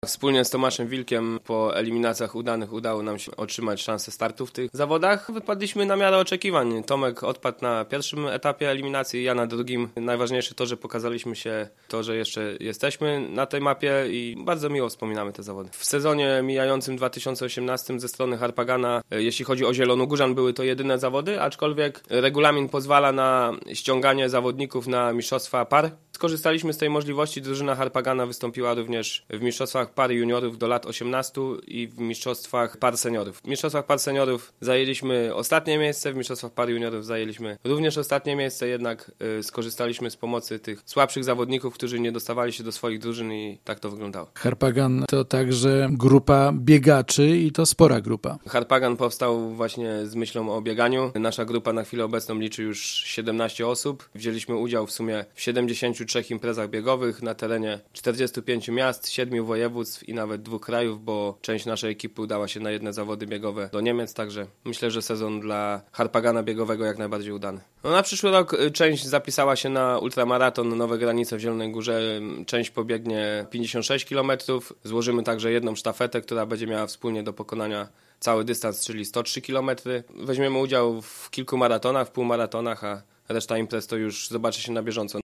Wspólnie z Tomaszem Wilkiem po eliminacjach udanych udało nam się otrzymać szansę startu w tych zawodach. Wypadliśmy na miarę oczekiwań. Tomek odpadł na pierwszym etapie eliminacji, ja na drugim. Najważniejsze to, że pokazaliśmy się, to, że jeszcze jesteśmy na tej mapie i bardzo miło wspominamy te zawody. W sezonie mijającym 2018 ze strony Harpagana, jeśli chodzi o Zielonogórzan, były to jedyne zawody, aczkolwiek regulamin pozwala na ściąganie zawodników na mistrzostwa par. Skorzystaliśmy z tej możliwości. Drużyna Harpagana wystąpiła również w mistrzostwach par juniorów do lat 18 i w mistrzostwach par seniorów. W mistrzostwach par seniorów zajęliśmy ostatnie miejsce, w mistrzostwach par juniorów zajęliśmy również ostatnie miejsce, jednak skorzystaliśmy z pomocy tych słabszych zawodników, którzy nie dostawali się do swoich drużyn i tak to wyglądało. Harpagan to także grupa biegaczy i to spora grupa. Harpagan powstał właśnie z myślą o bieganiu. Nasza grupa na chwilę obecną liczy już 17 osób. Wzięliśmy udział w sumie w 73 imprezach biegowych na terenie 45 miast, 7 województw i nawet 2 krajów, bo część naszej ekipy udała się na jedne zawody biegowe do Niemiec, także myślę, że sezon dla Harpagana biegowego jak najbardziej udany. Na przyszły rok część zapisała się na ultramaraton Nowe Granice w Zielonej Górze, część pobiegnie 56 km. Złożymy także jedną sztafetę, która będzie miała wspólnie do pokonania cały dystans, czyli 103 km. Weźmiemy udział w kilku maratonach, w półmaratonach, a reszta imprez to już zobaczy się na bieżąco.